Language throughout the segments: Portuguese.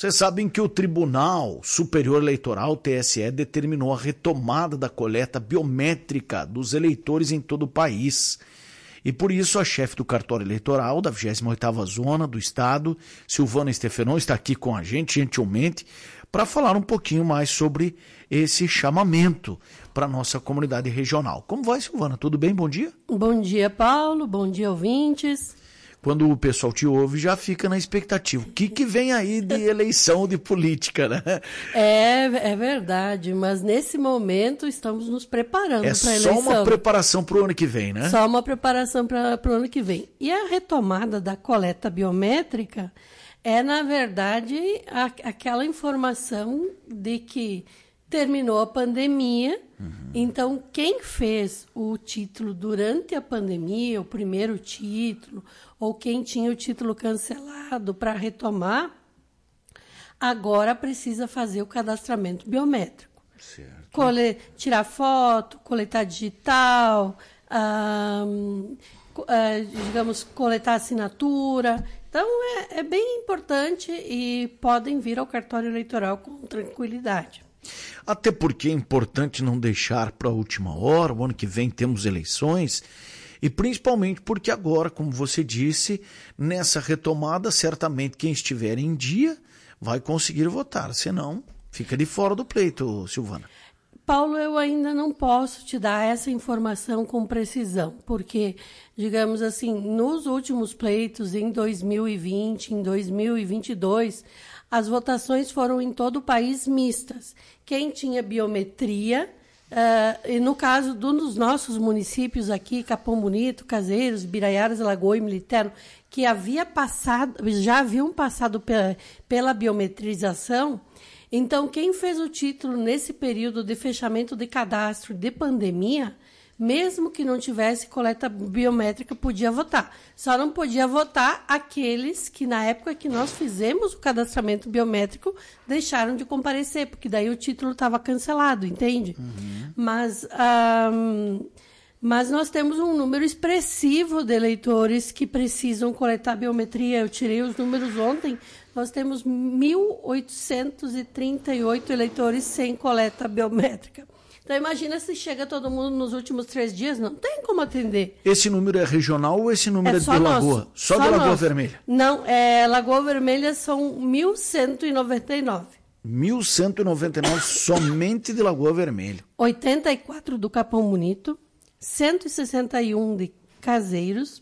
Vocês sabem que o Tribunal Superior Eleitoral, TSE, determinou a retomada da coleta biométrica dos eleitores em todo o país. E por isso a chefe do cartório eleitoral da 28ª Zona do Estado, Silvana Stefanon, está aqui com a gente, gentilmente, para falar um pouquinho mais sobre esse chamamento para a nossa comunidade regional. Como vai, Silvana? Tudo bem? Bom dia? Bom dia, Paulo. Bom dia, ouvintes. Quando o pessoal te ouve, já fica na expectativa. O que vem aí de eleição, de política, né? É verdade, mas nesse momento estamos nos preparando para a eleição. É só uma preparação para o ano que vem, né? Só uma preparação para o ano que vem. E a retomada da coleta biométrica é, na verdade, aquela informação de que terminou a pandemia. Então, quem fez o título durante a pandemia, o primeiro título, ou quem tinha o título cancelado para retomar, agora precisa fazer o cadastramento biométrico. Certo. Tirar foto, coletar digital, digamos, coletar assinatura. Então, é bem importante e podem vir ao cartório eleitoral com tranquilidade. Até porque é importante não deixar para a última hora, o ano que vem temos eleições, e principalmente porque agora, como você disse, nessa retomada, certamente quem estiver em dia vai conseguir votar, senão fica de fora do pleito, Silvana. Paulo, eu ainda não posso te dar essa informação com precisão, porque, digamos assim, nos últimos pleitos, em 2020, em 2022, as votações foram em todo o país mistas. Quem tinha biometria, e no caso dos nossos municípios aqui, Capão Bonito, Caseiros, Biraiaras, Lagoa e Militerno, que já haviam passado pela biometrização. Então, quem fez o título nesse período de fechamento de cadastro de pandemia, mesmo que não tivesse coleta biométrica, podia votar. Só não podia votar aqueles que, na época que nós fizemos o cadastramento biométrico, deixaram de comparecer, porque daí o título estava cancelado, entende? Mas nós temos um número expressivo de eleitores que precisam coletar biometria. Eu tirei os números ontem. Nós temos 1.838 eleitores sem coleta biométrica. Então, imagina se chega todo mundo nos últimos 3 dias, não tem como atender. Esse número é regional ou esse número é de Lagoa? Só de Lagoa Vermelha? Não, Lagoa Vermelha são 1.199. 1.199 somente de Lagoa Vermelha. 84 do Capão Bonito, 161 de Caseiros,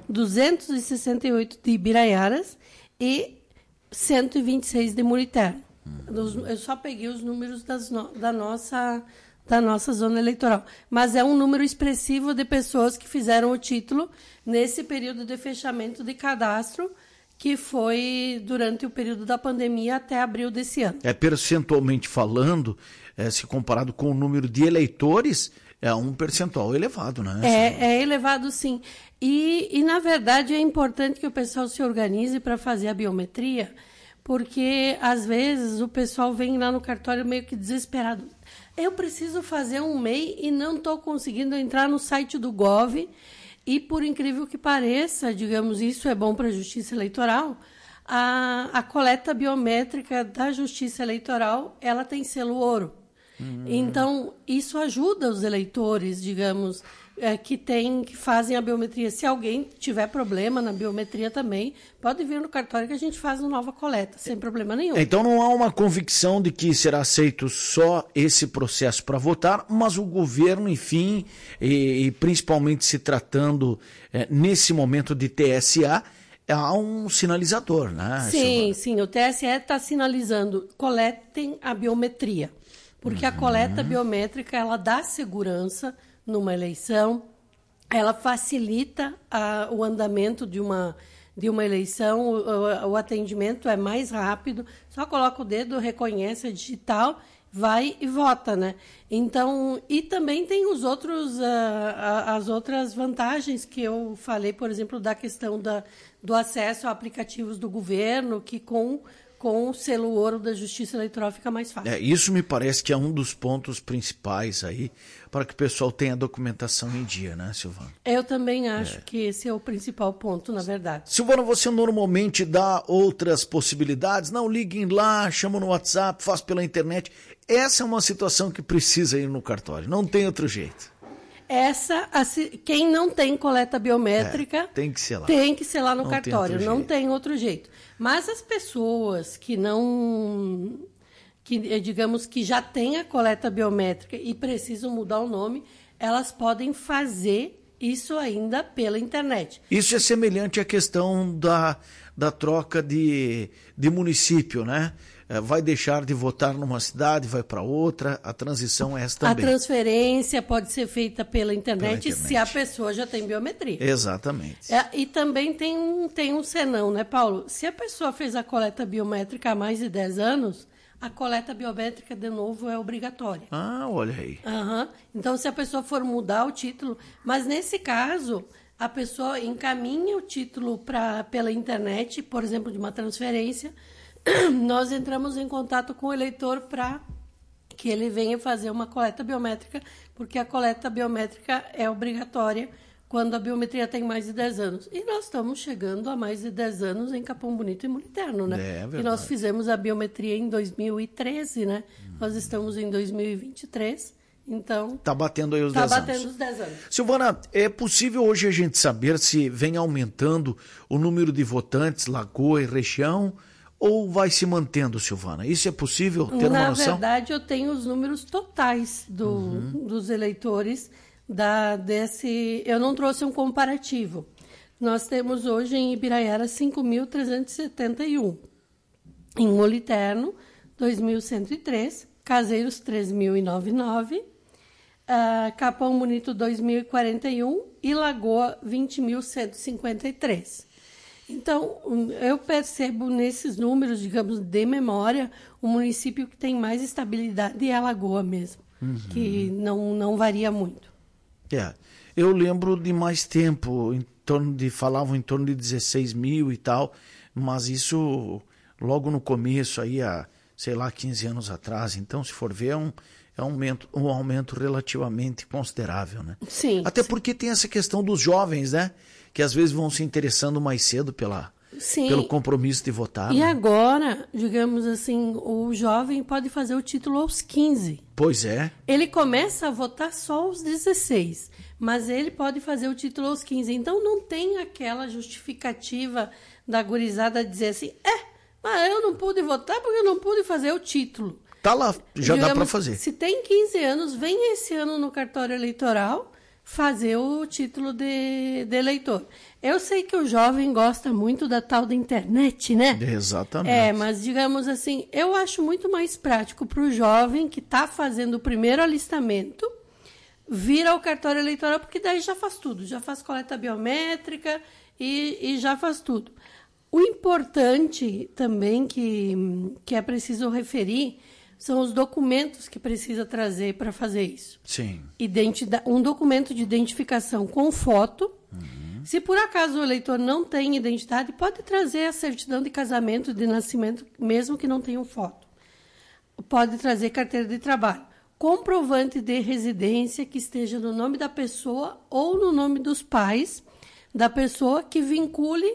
268 de Ibiraiaras e 126 de Militerno. Eu só peguei os números da nossa zona eleitoral. Mas é um número expressivo de pessoas que fizeram o título nesse período de fechamento de cadastro, que foi durante o período da pandemia até abril desse ano. Percentualmente falando, se comparado com o número de eleitores, é um percentual elevado, né? É elevado, sim. E, na verdade, é importante que o pessoal se organize para fazer a biometria, porque, às vezes, o pessoal vem lá no cartório meio que desesperado. Eu preciso fazer um MEI e não estou conseguindo entrar no site do Gov. E, por incrível que pareça, digamos, isso é bom para a Justiça Eleitoral, a coleta biométrica da Justiça Eleitoral, ela tem selo ouro. Então, isso ajuda os eleitores, digamos, que fazem a biometria. Se alguém tiver problema na biometria também, pode vir no cartório que a gente faz uma nova coleta, sem problema nenhum. Então não há uma convicção de que será aceito só esse processo para votar, mas o governo, enfim, e principalmente se tratando nesse momento de TSA, há um sinalizador, né? Sim, o TSE está sinalizando, coletem a biometria. Porque a coleta biométrica, ela dá segurança numa eleição, ela facilita o andamento de uma eleição, o atendimento é mais rápido, só coloca o dedo, reconhece a digital, vai e vota, né? Então, e também tem as outras vantagens que eu falei, por exemplo, da questão do acesso a aplicativos do governo, que com com o selo ouro da Justiça Eleitoral fica mais fácil. Isso me parece que é um dos pontos principais aí para que o pessoal tenha a documentação em dia, né, Silvana? Eu também acho que esse é o principal ponto, na verdade. Silvana, você normalmente dá outras possibilidades? Não, liguem lá, chamam no WhatsApp, faz pela internet. Essa é uma situação que precisa ir no cartório, não tem outro jeito. Quem não tem coleta biométrica tem que ser lá. Tem que ser lá no não cartório, não tem outro jeito. Mas as pessoas que digamos que já têm a coleta biométrica e precisam mudar o nome, elas podem fazer isso ainda pela internet. Isso é semelhante à questão da troca de município, né? Vai deixar de votar numa cidade, vai para outra, a transição é essa também. A transferência pode ser feita pela internet se a pessoa já tem biometria. Exatamente. E também tem um senão, né, Paulo? Se a pessoa fez a coleta biométrica há mais de 10 anos, a coleta biométrica, de novo, é obrigatória. Olha aí. Então, se a pessoa for mudar o título, mas nesse caso, a pessoa encaminha o título pela internet, por exemplo, de uma transferência, nós entramos em contato com o eleitor para que ele venha fazer uma coleta biométrica, porque a coleta biométrica é obrigatória quando a biometria tem mais de 10 anos. E nós estamos chegando a mais de 10 anos em Capão Bonito e Muro Interno, né? É verdade. E nós fizemos a biometria em 2013, né? Nós estamos em 2023, então... Está batendo aí os 10 anos. Está batendo os 10 anos. Silvana, é possível hoje a gente saber se vem aumentando o número de votantes, Lagoa e região, ou vai se mantendo, Silvana? Isso é possível ter uma noção? Na verdade, eu tenho os números totais dos eleitores eu não trouxe um comparativo. Nós temos hoje em Ibiraiara 5.371, em Muro Interno 2.103, Caseiros 3.099, Capão Bonito 2.041 e Lagoa 20.153. Então, eu percebo nesses números, digamos, de memória, o município que tem mais estabilidade é a Lagoa mesmo, que não varia muito. Eu lembro de mais tempo, falavam em torno de 16 mil e tal, mas isso logo no começo, aí há, 15 anos atrás. Então, se for ver, é um aumento relativamente considerável, né? Sim. Até porque tem essa questão dos jovens, né? Que às vezes vão se interessando mais cedo pelo compromisso de votar. E agora, digamos assim, o jovem pode fazer o título aos 15. Pois é. Ele começa a votar só aos 16, mas ele pode fazer o título aos 15. Então não tem aquela justificativa da gurizada dizer assim, mas eu não pude votar porque eu não pude fazer o título. Tá lá, já dá para fazer. Se tem 15 anos, vem esse ano no cartório eleitoral fazer o título de eleitor. Eu sei que o jovem gosta muito da tal da internet, né? Exatamente. Mas digamos assim, eu acho muito mais prático para o jovem que está fazendo o primeiro alistamento vir ao cartório eleitoral, porque daí já faz tudo, já faz coleta biométrica e já faz tudo. O importante também que é preciso referir são os documentos que precisa trazer para fazer isso. Sim. Um documento de identificação com foto. Se por acaso o eleitor não tem identidade, pode trazer a certidão de casamento, de nascimento, mesmo que não tenha foto. Pode trazer carteira de trabalho. Comprovante de residência que esteja no nome da pessoa ou no nome dos pais da pessoa, que vincule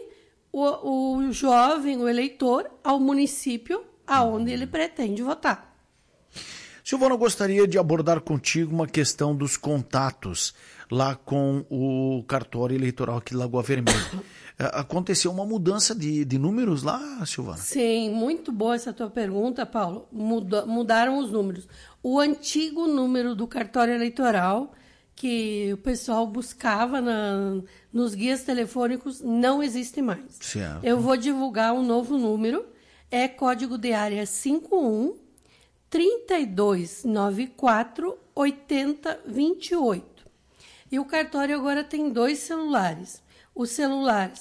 o jovem, o eleitor, ao município aonde ele pretende votar. Silvana, eu gostaria de abordar contigo uma questão dos contatos lá com o cartório eleitoral aqui de Lagoa Vermelha. Aconteceu uma mudança de números lá, Silvana? Sim, muito boa essa tua pergunta, Paulo. Mudaram os números. O antigo número do cartório eleitoral, que o pessoal buscava nos guias telefônicos, não existe mais. Certo. Eu vou divulgar um novo número. É código de área 51 3294 8028. E o cartório agora tem 2 celulares. O celular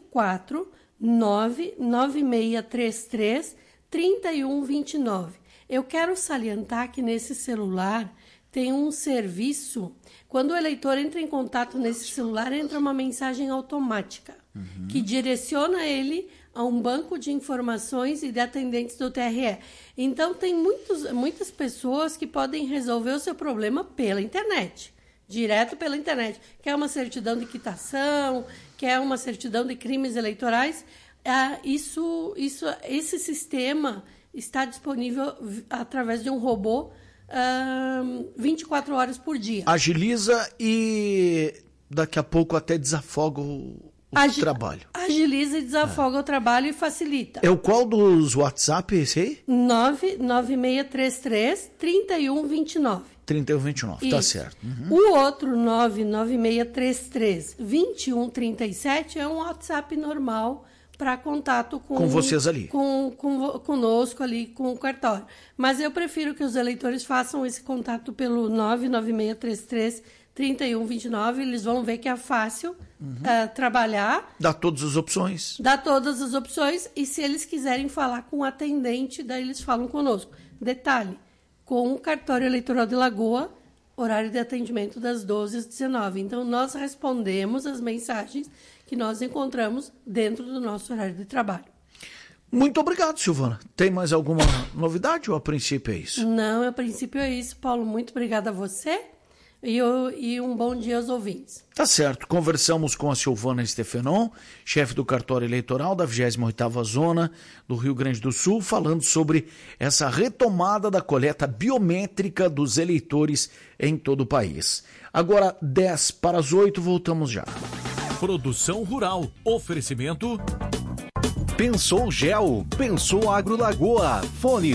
5499633 3129. Eu quero salientar que nesse celular tem um serviço. Quando o eleitor entra em contato nesse celular, entra uma mensagem automática que direciona ele a um banco de informações e de atendentes do TRE. Então, tem muitas pessoas que podem resolver o seu problema pela internet, direto pela internet. Quer uma certidão de quitação, quer uma certidão de crimes eleitorais, esse sistema está disponível através de um robô 24 horas por dia. Agiliza e daqui a pouco até desafoga o trabalho. Agiliza e desafoga o trabalho e facilita. É o qual dos WhatsApp esse aí? 99633-3129. 3129, tá certo. O outro 99633-2137 é um WhatsApp normal para contato com vocês ali. Conosco ali, com o cartório. Mas eu prefiro que os eleitores façam esse contato pelo 99633-3129. Eles vão ver que é fácil trabalhar. Dá todas as opções. Dá todas as opções. E se eles quiserem falar com o atendente, daí eles falam conosco. Detalhe, com o cartório eleitoral de Lagoa, horário de atendimento das 12 às 19. Então, nós respondemos as mensagens que nós encontramos dentro do nosso horário de trabalho. Muito obrigado, Silvana. Tem mais alguma novidade ou a princípio é isso? Não, a princípio é isso, Paulo. Muito obrigada a você e um bom dia aos ouvintes. Tá certo. Conversamos com a Silvana Stefanon, chefe do cartório eleitoral da 28ª Zona do Rio Grande do Sul, falando sobre essa retomada da coleta biométrica dos eleitores em todo o país. Agora, 7:50, voltamos já. Produção Rural. Oferecimento. Pensou Gel. Pensou Agro Lagoa. Fone